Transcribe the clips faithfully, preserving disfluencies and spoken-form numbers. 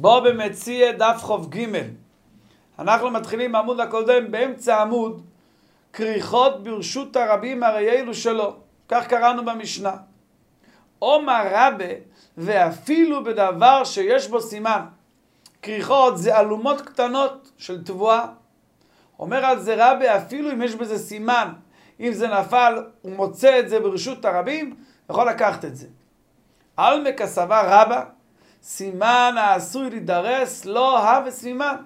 בו במציע דף חוב ג'. אנחנו מתחילים בעמוד הקודם, באמצע העמוד, כריכות ברשות הרבים הרי אלו שלו. כך קראנו במשנה. אומר רבה, ואפילו בדבר שיש בו סימן. כריכות זה אלומות קטנות של תבואה. אומר על זה רבה, אפילו אם יש בזה סימן, אם זה נפל, הוא מוצא את זה ברשות הרבים, יכול לקחת את זה. על מקסבה רבה, סימן העשוי להידרס, לא הווה סימן.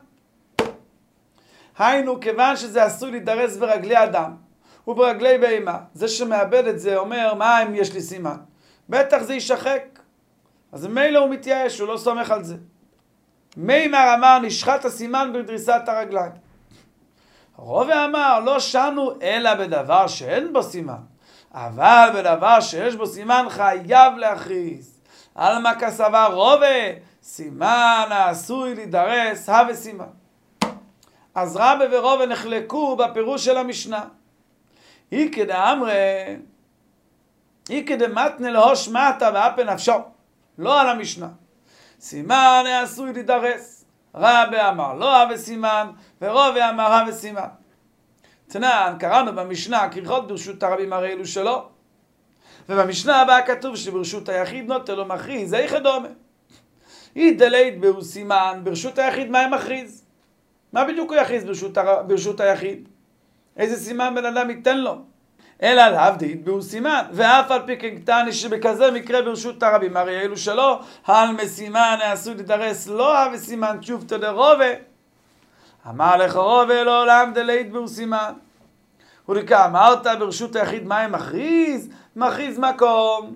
היינו, כיוון שזה עשוי להידרס ברגלי אדם וברגלי בהמה, זה שמאבד את זה אומר, מה אם יש לי סימן? בטח זה יישחק. אז מילא הוא מתייאש, הוא לא סומך על זה. מימר אמר, נשחט הסימן בדריסת הרגליים. רובה אמר, לא שנו אלא בדבר שאין בו סימן, אבל בדבר שיש בו סימן חייב להכריז. על מה כסבה רובה, סימן העשוי להידרס, הווה סימן. אז רבה ורובה נחלקו בפירוש של המשנה. אי כדאמרי, אי כדמתנה להוש מטה ואפה נפשו, לא על המשנה. סימן העשוי להידרס. רבה אמר לא הווה סימן, ורובה אמר הווה סימן. תנן, קראנו במשנה, כריכות ברשות הרבים הרי אלו שלו. ובמשנה הבאה כתוב שברשות היחיד נוטה לו מכריז, זה יחדומה. אי דלית בהו סימן, ברשות היחיד מה הם מכריז? מה בדיוק הוא יכריז ברשות, הר... ברשות היחיד? איזה סימן בן אדם ייתן לו? אלא עליו דהית בהו סימן, ואף על פי כן קטני שבכזה מקרה ברשות הרבים הרי אלו שלו, על מסימן העשוי להידרס לא הווה סימן תשובתא דרובה. אמר לך רובה לעולם דלית בהו סימן. ולכה אמרת ברשות היחיד מה הם מכריז? מכריז מקום.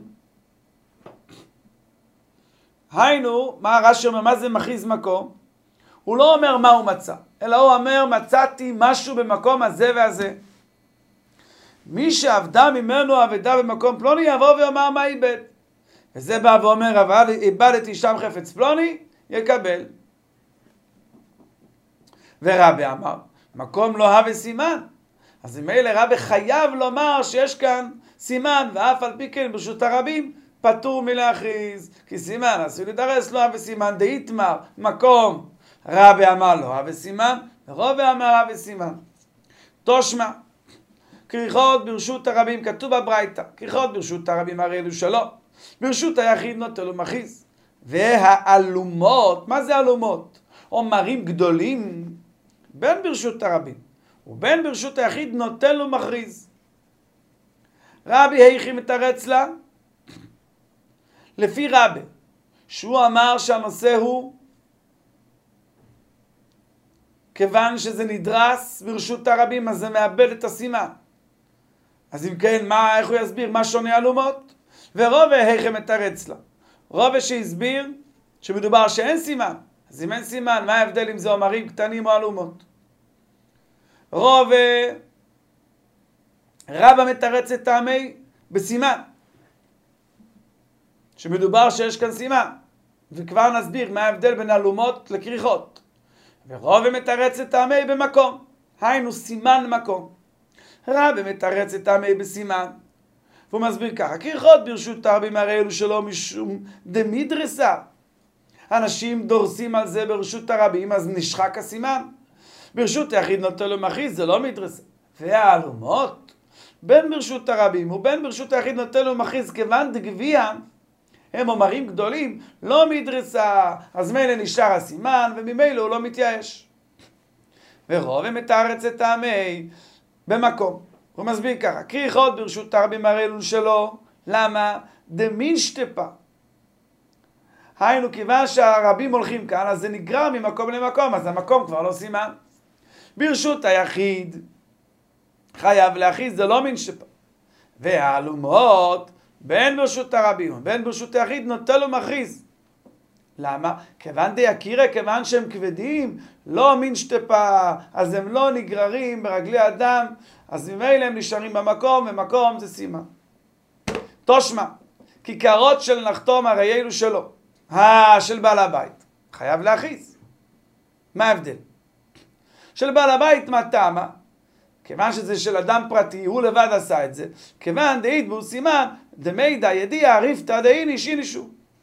היינו, מה רש"י אומר, מה זה מכריז מקום? הוא לא אומר מה הוא מצא, אלא הוא אומר מצאתי משהו במקום הזה והזה. מי שעבדה ממנו עבדה במקום פלוני יבוא ואומר מה איבד. וזה בא ואומר, אבל איבדתי שם חפץ פלוני, יקבל. ורבי אמר, מקום לא הווה סימן. אז אם אלה רבי חייב לומר שיש כאן סימן, ואף על פי כן ברשות הרבים פטור מלהכריז. כי סימן עשוי להידרס לא הווה סימן, דאיתמר, מקום. רבי אמר לא הווה סימן, ורובה אמר הווה סימן. תושמע. כריכות ברשות הרבים, כתוב בברייתא, כריכות ברשות הרבים הרי אלו שלו, ברשות היחיד נוטה לו מכריז. והאלומות, מה זה אלומות? אומרים גדולים, בין ברשות הרבים ובין ברשות היחיד נוטה לו מכריז. רבי היכי מתרץ לה, לפי רבי, שהוא אמר שהנושא הוא, כיוון שזה נדרס ברשות הרבים, אז זה מאבד את הסימן. אז אם כן, מה, איך הוא יסביר? מה שונה אלומות? ורובה היכי מתרץ לה. רובה שהסביר שמדובר שאין סימן. אז אם אין סימן, מה ההבדל אם זה אומרים קטנים או אלומות? רובה, רבה מתרץ את טעמי בסימן. שמדובר שיש כאן סימן. וכבר נסביר מה ההבדל בין אלומות לכריכות. ורובה מתרץ את טעמי במקום. היינו סימן מקום. רבי מתרץ את טעמי בסימן. והוא מסביר ככה, כריכות ברשות הרבים הרי אלו שלא משום דמידרסה. אנשים דורסים על זה ברשות הרבים, אז נשחק הסימן. ברשות היחיד נוטה לו מכריז, זה לא מדרסה. והאלומות, בין ברשות הרבים ובין ברשות היחיד נוטה לו מכריז, כיוון דגביע, הם אומרים גדולים, לא מדרסה, אז מילא נשאר הסימן, וממילא הוא לא מתייאש. ורובה מתרץ את טעמי במקום. הוא מסביר ככה, כריכות ברשות הרבים הרי אלו שלו, למה? דמין שטפה. היינו, כיוון שהרבים הולכים כאן, אז זה נגרר ממקום למקום, אז המקום כבר לא סימן. ברשות היחיד, חייב להכריז, זה לא מין שטפה. והאלומות, בין ברשות הרבים, בין ברשות היחיד, נוטה לו מכריז. למה? כיוון די הכירה, כיוון שהם כבדים, לא מין שטפה, אז הם לא נגררים ברגלי אדם, אז ממילא הם נשארים במקום, ומקום זה סימן. תושמע, כיכרות של נחתום הרי אלו שלו, אה, של בעל הבית, חייב להכריז. מה ההבדל? של בעל הבית מה טעמה? כיוון שזה של אדם פרטי, הוא לבד עשה את זה, כיוון דאית בו סימן, דמידא ידיע ריפתא דאין אישי נישו.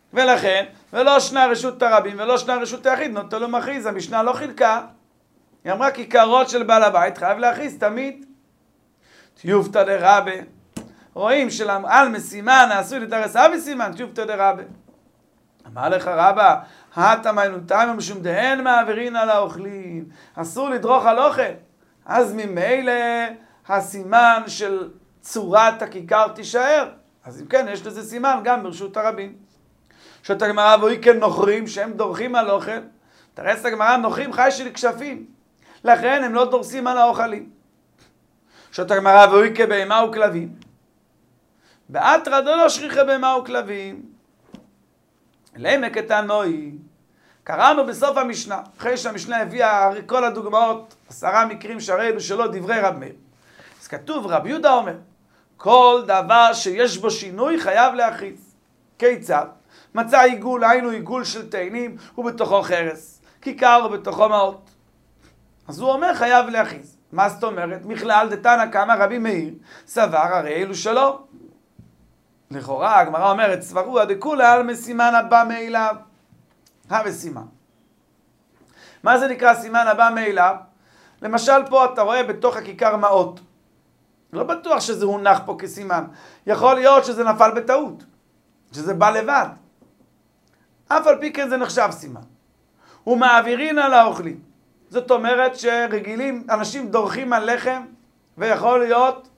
ולכן, ולא שנה רשות הרבים ולא שנה רשות היחיד נוטה לו מכריז. המשנה לא חילקה. היא אמרה כיכרות של בעל הבית חייב להכריז תמיד. תיובתא דרבה. רואים שעל משימה נעשו לתרס אבי סימן, תיובתא דרבה. אמר לך רבא, התמיינו תימו משום דהן מעבירין על האוכלים. אסור לדרוך על אוכל. אז ממילא הסימן של צורת הכיכר תישאר. אז אם כן, יש לזה סימן גם ברשות הרבים. שאת הגמרא ואוי כן נוכרים שהם דורכים על אוכל. תרס הגמרא נוכרים חי של כשפים. לכן הם לא דורסים על האוכלים. שאת הגמרא ואוי כבהמה וכלבים. באתרא דלא שכיחי בהמה וכלבים. לעמק התנאי. קראנו בסוף המשנה. אחרי שהמשנה הביאה כל הדוגמאות, עשרה מקרים שהראינו שלא דברי רב מאיר. אז כתוב רב יהודה אומר, כל דבר שיש בו שינוי חייב להכריז. כיצד? מצא עיגול, היינו עיגול של תאנים, ובתוכו חרס. כיכר ובתוכו מעות. אז הוא אומר חייב להכריז. מה זאת אומרת? מכלל דתנא קמא רבי מאיר, סבר הרי אלו שלא. לכאורה הגמרא אומרת, סברו דכולי עלמא סימן הבא מאליו. המשימה. מה זה נקרא סימן הבא מאליו? למשל פה אתה רואה בתוך הכיכר מעות. לא בטוח שזה הונח פה כסימן. יכול להיות שזה נפל בטעות. שזה בא לבד. אף על פי כן זה נחשב סימן. ומעבירין על האוכלים. זאת אומרת שרגילים, אנשים דורכים על לחם, ויכול להיות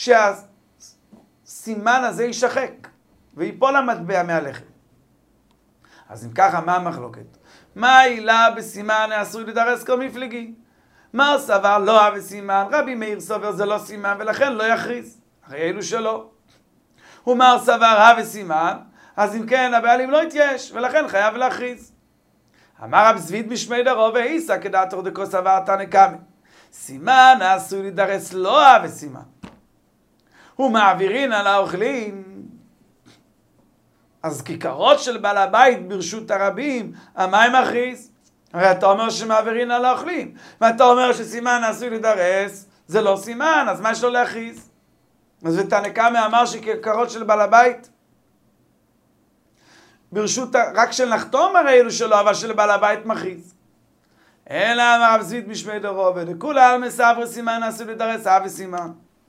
שהסימן הזה יישחק, ויפול המטבע מהלחם. אז אם ככה, מה המחלוקת? מה העילה בסימן העשוי לדרס כל מפלגי? מר סבר לא אהב סימן, רבי מאיר סובר זה לא סימן, ולכן לא יכריז. הרי אלו שלא. ומר סבר אהב סימן, אז אם כן הבעלים לא יתייש, ולכן חייב להכריז. אמר רב זביד משמי דרוב ואיסא כדעתו דקו סבר תנא קמא. סימן העשוי לדרס לא אהב סימן. ומעבירין על האוכלים. אז כיכרות של בעל הבית ברשות הרבים, מה הם מכריז? הרי אתה אומר שמעבירין על האוכלים, ואתה אומר שסימן העשוי לדרס, זה לא סימן, אז מה יש לו להכריז? אז ותנא קמא אמר שכיכרות של בעל הבית, ברשות, רק של נחתום הרי אלו שלו, אבל של בעל הבית מכריז. אלא אמר רב זביד משמי דרוב, דכולי עלמא סברי סימן העשוי לדרס אהב סימן.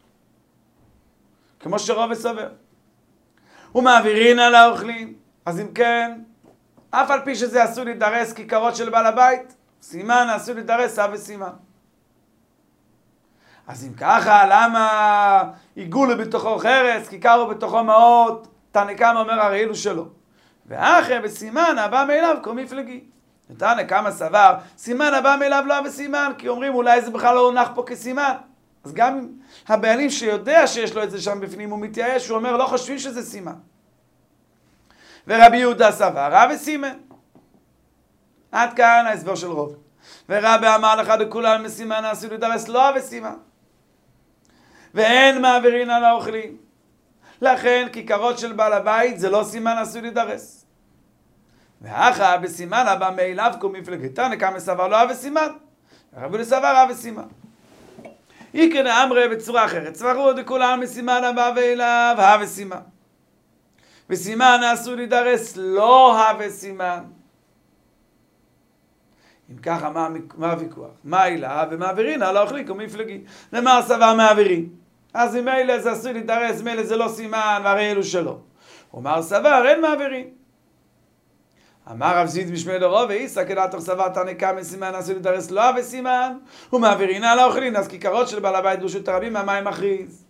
כמו שרוב סובר. ומעבירין על האוכלים. אז אם כן, אף על פי שזה עשוי לדרס כיכרות של בעל הבית, סימן עשוי לדרס אהב סימן. אז אם ככה, למה עיגול בתוכו חרס, כיכר ובתוכו מעות, תנא קמא אומר הרי אלו שלו. ואחרי בסימן הבא מאליו כל מפלגי. תנא קמא סבר, סימן הבא מאליו לא אהב סימן, כי אומרים אולי זה בכלל לא הונח פה כסימן. אז גם הבעלים שיודע שיש לו את זה שם בפנים הוא מתייאש, הוא אומר לא חושבים שזה סימן. ורבי יהודה סבר, רב סימן. עד כאן ההסבר של רוב. ורבי אמר לך דכולי עלמא סימן העשוי לדרס לא אהב סימן. ואין מעבירין על האוכלים. לכן כיכרות של בעל הבית זה לא סימן עשוי לדרס. ואחא בסימן הבא מאליו כל מפלגי. תנא קמא סבר לא אהב סימן. רבי יהודה סבר אהב סימן. איקן אמרי בצורה אחרת. סברו דכולי עלמא סימן הבא ואליו אהב סימן. וסימן העשוי לדרס לא אהב סימן. אם ככה, מה, מה הוויכוח? מה העילה? ומעבירין על האוכלים כל מפלגי. למר סבר מעבירין. אז אם מילא זה עשוי לדרס, מילא זה לא סימן, והרי אלו שלא. ומר סבר אין מעבירין. אמר רב זיד משמי דרוב ואיסא כדעתו סבר תנא קמא סימן עשוי לדרס לא אהב סימן, ומעבירין על האוכלים. אז כיכרות של בעל הבית ברשות הרבים, מה הם מכריז?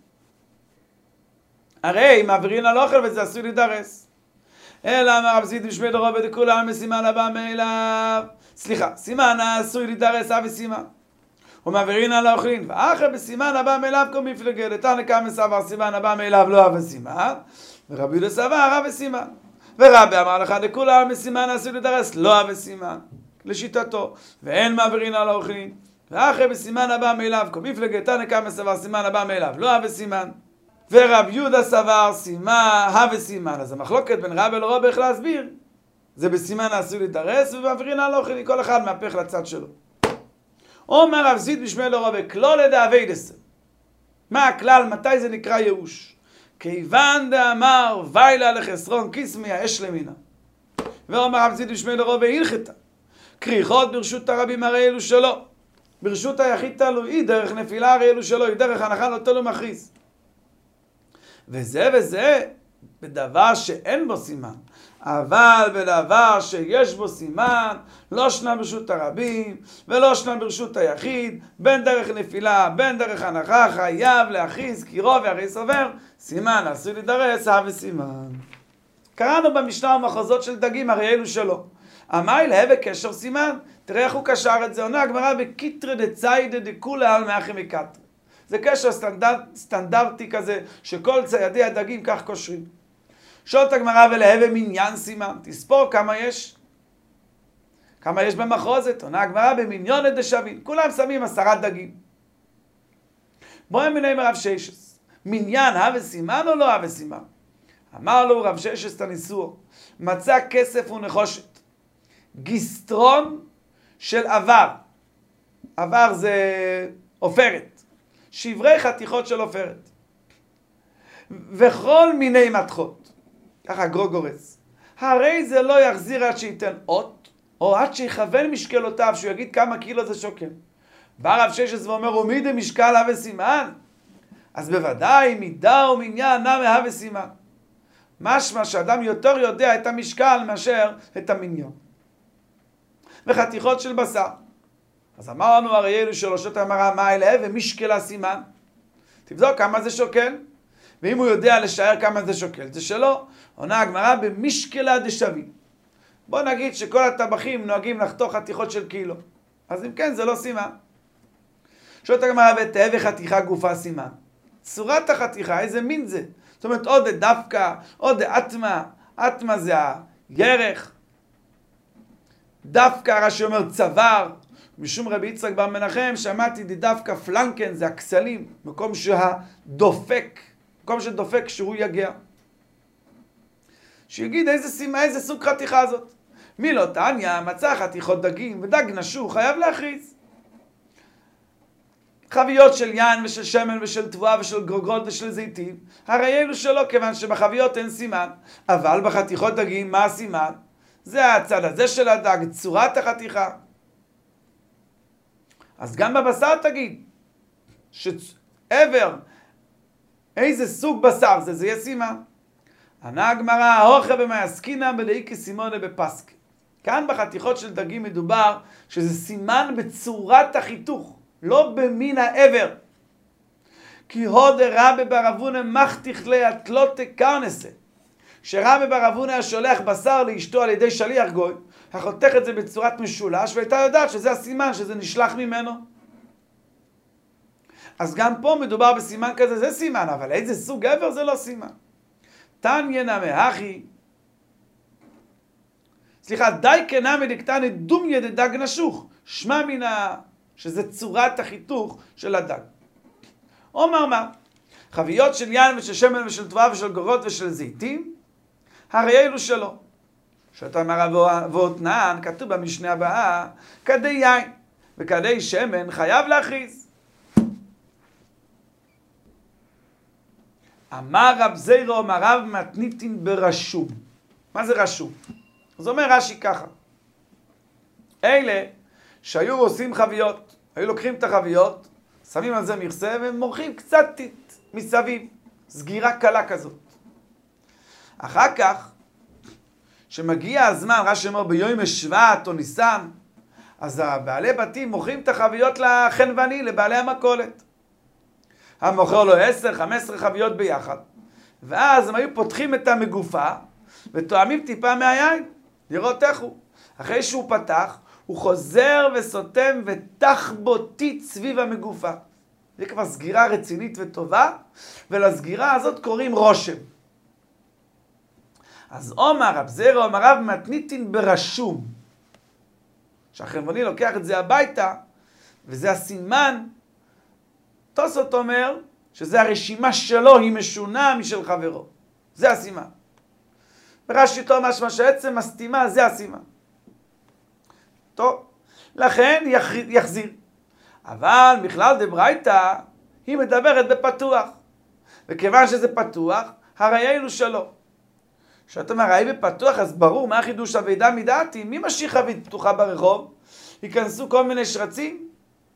הרי מעבירין על האוכל וזה עשוי לדרס. אלא אמר רב זיד משמי דרוב ודכולי עלמא סימן הבא מאליו. סליחה, סימן העשוי לדרס אהב סימן. ומעבירין על האוכלים. ואחרי בסימן הבא מאליו כל מפלגי. לתנא קמא סבר סימן הבא מאליו לא אהב סימן. ורבי יהודה סבר אהב סימן. ורבי אמר לך דכולי עלמא סימן העשוי לדרס לא אהב סימן. לשיטתו. ואין מעבירין על האוכלים. ואחרי בסימן הבא מאליו כל מפלגי. תנא קמא סבר סימן הבא מאליו לא אהב סימן. ורבי יהודה סבר סימן אהב סימן. אז המחלוקת בין רבי לרבי איך להסביר. זה בסימן העשוי לדרס ומעבירין על האוכלים. כל אחד מהפך לצד שלו. אומר רב זיד משמי דרוב כלולא דאביידסה. מה הכלל? מתי זה נקרא ייאוש? כיוון דאמר ויילה לחסרון קיסמיה אש למינה. ואומר רב צידי שמי לרוב והלכתה. כריכות ברשות הרבים הרי אלו שלו. ברשות היחיד תלוי, דרך נפילה הרי אלו שלו, דרך הנחה לא תלו מכריז. וזה וזה בדבר שאין בו סימן. אבל בדבר שיש בו סימן, לא שנה ברשות הרבים, ולא שנה ברשות היחיד, בין דרך נפילה, בין דרך הנחה, חייב להכריז, כי רוב והרי סובר, סימן עשוי לדרס, הווה סימן. קראנו במשנה המחוזות של דגים, הרי אלו שלו. אמי להווה קשר סימן, תראה איך הוא קשר את זה, עונה הגמרא בקיטרי דציידה דכולה על מאחי מקטרי. זה קשר סטנדרט, סטנדרטי כזה, שכל ציידי הדגים כך קושרים. שואלת הגמרא ולהווה מניין סימן, תספור כמה יש. כמה יש במחוזת, עונה הגמרא במניון דשווין, כולם שמים עשרה דגים. בואי מיני מרב ששס, מניין הווה סימן או לא הווה סימן? אמר לו רב ששס תניסור, מצא כסף ונחושת, גיסטרון של עבר, עבר זה עופרת, שברי חתיכות של עופרת, וכל מיני מתכות, ככה גרוגורס, הרי זה לא יחזיר עד שייתן אות, או עד שיכוון משקלותיו, שהוא יגיד כמה קילו זה שוקל. בא רב ששס ואומר, ומידה משקל הווה סימן? אז בוודאי מידה ומניין נמי הווה סימן. משמע שאדם יותר יודע את המשקל מאשר את המניון. וחתיכות של בשר. אז אמרנו הרי אלו שלושות המראה מה אלה ומשקלה סימן. תבדוק כמה זה שוקל. ואם הוא יודע לשער כמה זה שוקל, זה שלא. עונה הגמרא במשקלה דשווין. בוא נגיד שכל הטבחים נוהגים לחתוך חתיכות של קילו. אז אם כן זה לא סימן. שואלת הגמרא ותהווה חתיכה גופה סימן. צורת החתיכה, איזה מין זה? זאת אומרת, עוד דווקא, עוד אטמה, אטמה זה הירך. דווקא, רש"י אומר צוואר, משום רבי יצחק בר מנחם, שמעתי דווקא פלנקן, זה הכסלים, מקום שהדופק, מקום שדופק שהוא יגיע. שיגיד איזה סימה, איזה סוג חתיכה הזאת. מי לא תניא, מצא חתיכות דגים, ודג נשוך, חייב להכריז. חביות של יין ושל שמן ושל תבואה ושל גרוגרות ושל זיתים, הרי אלו שלא, כיוון שבחביות אין סימן. אבל בחתיכות דגים, מה הסימן? זה הצד הזה של הדג, צורת החתיכה. אז גם בבשר תגיד, שעבר, איזה סוג בשר זה, זה יהיה סימן. ענה הגמרא, ההוכה במעסקינא בדאיקי סימונה בפסקי. כאן בחתיכות של דגים מדובר שזה סימן בצורת החיתוך. לא במין העבר. כי הוד רבי בר אבונה מחתיך להתלות קרנסה. שרבי בר אבונה היה שולח בשר לאשתו על ידי שליח גוי, החותך את זה בצורת משולש, והייתה יודעת שזה הסימן, שזה נשלח ממנו. אז גם פה מדובר בסימן כזה, זה סימן, אבל איזה סוג עבר זה לא סימן. תניא נמי הכי, סליחה, די כנמי דקתני דומיה דדג נשוך, שמע מן ה... שזה צורת החיתוך של הדג. אומר מה? חביות של יין ושל שמן ושל תבואה ושל גורות ושל זיתים, הרי אלו שלו. שאתה אמר ואותנן, כתוב במשנה הבאה, כדי יין וכדי שמן חייב להכריז. אמר רב זירו, אמר רב מתניתין ברשום. מה זה רשום? אז אומר רש"י ככה. אלה שהיו עושים חביות, היו לוקחים את החביות, שמים על זה מכסה ומורחים קצת מסביב, סגירה קלה כזאת. אחר כך, שמגיע הזמן, רש"י אומר ביום שבט או ניסן, אז הבעלי בתים מוכרים את החביות לחנווני, לבעלי המכולת. המוכר לו עשר, חמש עשרה חביות ביחד. ואז הם היו פותחים את המגופה ותואמים טיפה מהיין, לראות איך הוא. אחרי שהוא פתח, הוא חוזר וסותם ותח בו טיט סביב המגופה. זה כבר סגירה רצינית וטובה, ולסגירה הזאת קוראים רושם. אז אומר רב זירו, אומר רב מתניתין ברשום. שהחנווני לוקח את זה הביתה, וזה הסימן, תוספות אומר, שזה הרשימה שלו, היא משונה משל חברו. זה הסימן. ברש"י משמע שעצם הסתימה, זה הסימן. טוב, לכן יחזיר. אבל בכלל דברייתא, היא מדברת בפתוח. וכיוון שזה פתוח, הרי אלו שלו. שאתה אומר, האי בפתוח, אז ברור, מה החידוש אבידה מדעתי? מי משאיר חבית פתוחה ברחוב? ייכנסו כל מיני שרצים?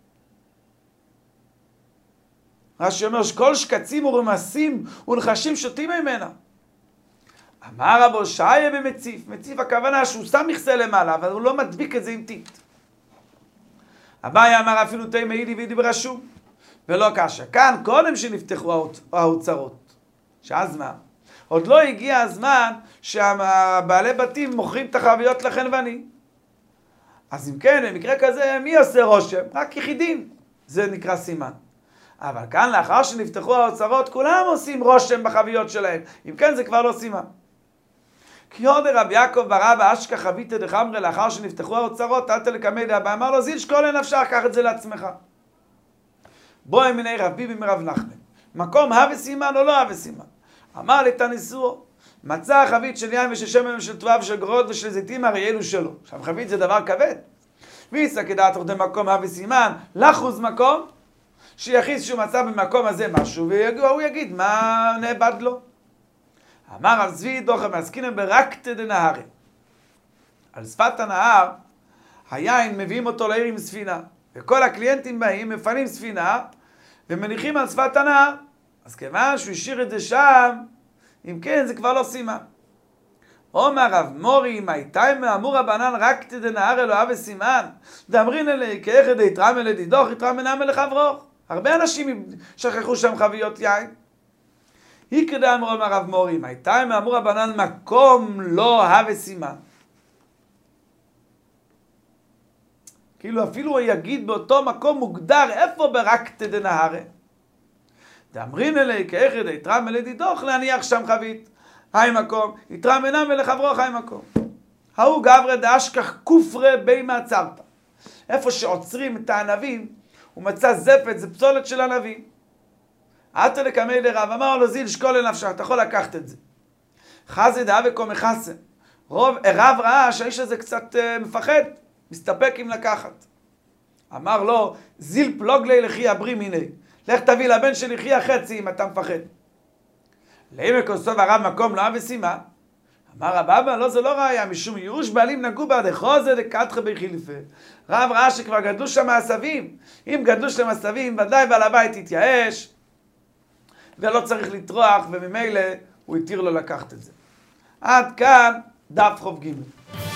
רש"י אומר שכל שקצים ורמסים ונחשים שותים ממנה. אמר רבו שיה במציף, מציף הכוונה שהוא שם מכסה למעלה, אבל הוא לא מדביק את זה עם טיט. אביי אמר אפילו תה מעילי וידי ברשום, ולא קשה. כאן קודם שנפתחו האוצרות, שאז מה? עוד לא הגיע הזמן שהבעלי בתים מוכרים את החביות לחנווני. אז אם כן, במקרה כזה, מי עושה רושם? רק יחידים. זה נקרא סימן. אבל כאן לאחר שנפתחו האוצרות, כולם עושים רושם בחביות שלהם. אם כן, זה כבר לא סימן. כי עוד רבי יעקב ברבא אשכח חביתא דחמרא, לאחר שנפתחו האוצרות, אל תלקמי דאבא, אמר לו, זיל שכל אין אפשר, קח את זה לעצמך. בואי מיני רבי במרב נחמן. מקום הווה סימן או לא הווה סימן? אמר לי תניסוהו, מצא חבית של יין ושל שמן ושל תבואה ושל גרות ושל זיתים, הרי אלו שלו. עכשיו חבית זה דבר כבד. ויסא כדעת עובדי מקום הווה סימן, לחוז מקום, שיחיס שהוא מצא במקום הזה משהו, והוא יגיד מה נאבד לו. אמר רב צבי דוחא מעסקינן ברקתא דנהרא. על שפת הנהר, היין מביאים אותו לעיר עם ספינה, וכל הקליינטים באים, מפנים ספינה, ומניחים על שפת הנהר. אז כיוון שהוא השאיר את זה שם, אם כן, זה כבר לא סימן. אומר רב מורי, מייתאי מאמור רבנן רקתא דנהרא לא הווה סימן, דאמרין אלי כאיכא דאיתרמא לדידוך, איתרמא נמי לחברוך. הרבה אנשים שכחו שם חביות יין. היא כדאי אמרו אמר רב מורי, מייתאי מאמור רבנן מקום לא הווה סימן. כאילו אפילו הוא יגיד באותו מקום מוגדר, איפה ברקתא דנהרא? דאמרין אלי כאיכא דאיתרמא לדידוך, להניח שם חבית. היי מקום, איתרמא נמי לחברוך, היי מקום. ההוא גברא דאשכח כופרא בימא צרפא. איפה שעוצרים את הענבים, הוא מצא זפת, זה פסולת של ענבים. עתא לקמי דרב, אמר לו זיל שכל לנפשך, אתה יכול לקחת את זה. חזי דהווה קומי חסן. רב ראה שהאיש הזה קצת uh, מפחד, מסתפק אם לקחת. אמר לו, זיל פלוגלי לכי אברי מיני. לך תביא לבן שלי חי החצי אם אתה מפחד. לאמא כוסוב הרב מקום לא הווה סימן. אמר רב אבא, לא זה לא ראיה, משום ייאוש בעלים נגעו בעדך זה דקתך בחילפה. רב ראה שכבר גדלו שם עשבים. אם גדלו שם עשבים, ודאי בעל הבית יתייאש, ולא צריך לטרוח, וממילא הוא התיר לו לקחת את זה. עד כאן דף חוב ג'.